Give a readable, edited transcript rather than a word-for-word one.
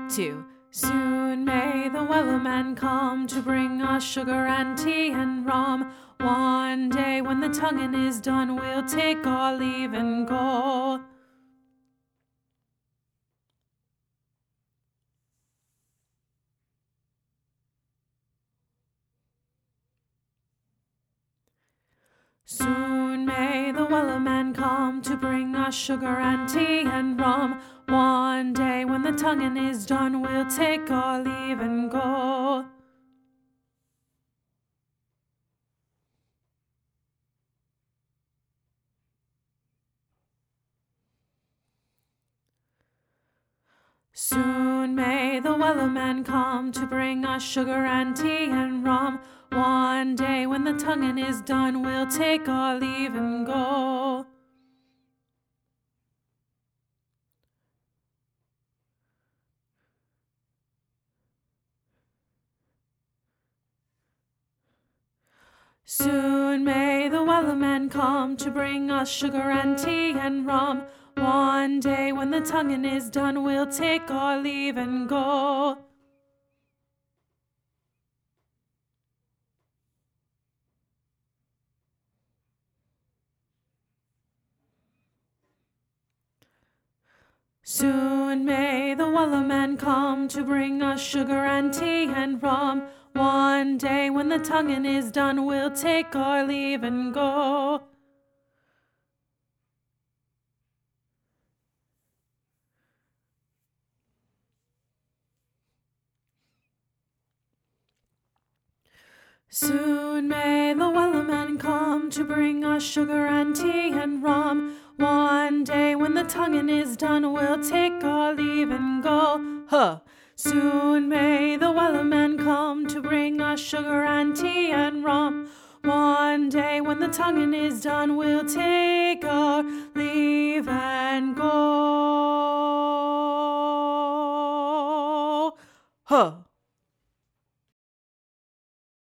2. Soon may the Wellerman come to bring us sugar and tea and rum. One day when the tonguing is done, we'll take our leave and go. Soon may the Wellerman come to bring us sugar and tea and rum. One day when the tonguing is done, we'll take our leave and go. Soon may the Wellerman come to bring us sugar and tea and rum. One day when the tonguing is done, we'll take our leave and go. Soon may the Wellerman come to bring us sugar and tea and rum. One day when the tonguing is done, we'll take our leave and go. Soon may the Wellerman come to bring us sugar and tea and rum. One day when the tonguing is done, we'll take our leave and go. Soon may the Wellerman come to bring us sugar and tea and rum. One day when the tonguing is done, we'll take our leave and go. Huh! Soon may the Wellerman come to bring us sugar and tea and rum. One day when the tonguing is done, we'll take our leave and go. Huh!